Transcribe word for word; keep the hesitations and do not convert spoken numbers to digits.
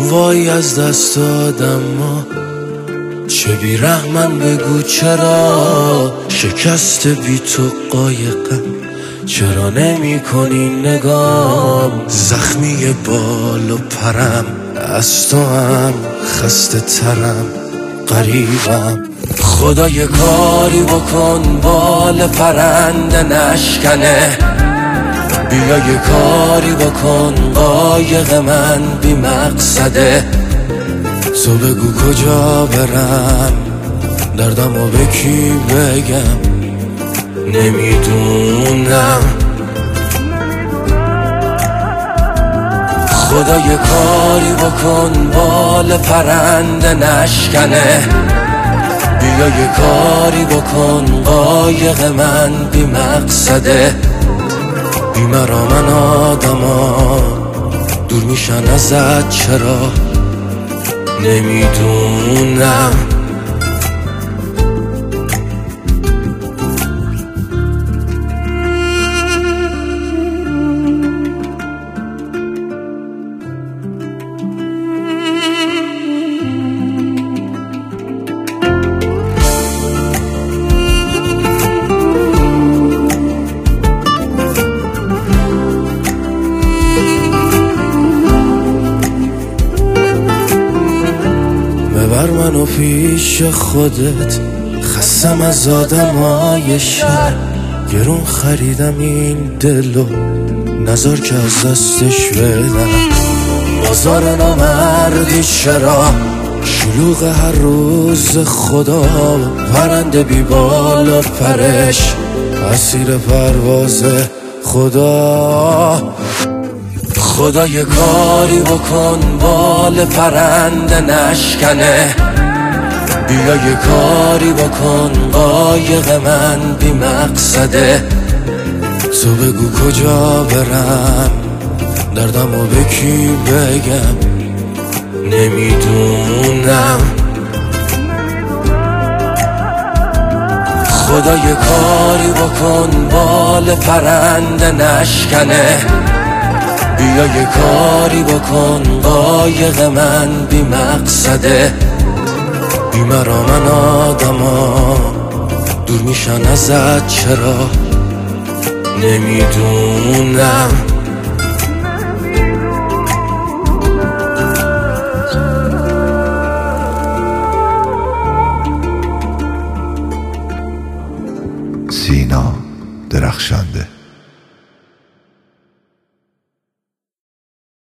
وای از دست دادم ما چه بیرحمن بگو چرا شکست بی تو قایقم چرا نمی کنی نگام زخمی بال و پرم از تو هم خسته ترم قریبم خدا یه کاری بکن بال پرنده نشکنه بیا یه کاری بکن قایق من بی مقصده تو بگو کجا برم دردمو به کی بگم نمیدونم خدا یه کاری بکن بال پرنده نشکنه بیا یه کاری بکن قایق من بی مقصده بی مرا من آدما دور میشن ازت چرا نمیدونم ببر منو پیش خودت خستم از آدمای شهر گرون خریدم این دلو نذار که از دستش بدم بازار نامردی چرا شلوغ هر روز خدا پرنده بی بال و پرش اسیر پرواز خدا خدا یه کاری بکن بال پرنده نشکنه بیا یه کاری بکن قایق من بی مقصده تو بگو کجا برم دردمو به کی بگم نمیدونم خدا یه کاری بکن بال پرنده نشکنه بیا یه کاری بکن قایق من بی مقصده بی مرا من آدما دور میشن ازت چرا نمیدونم سینا درخشنده.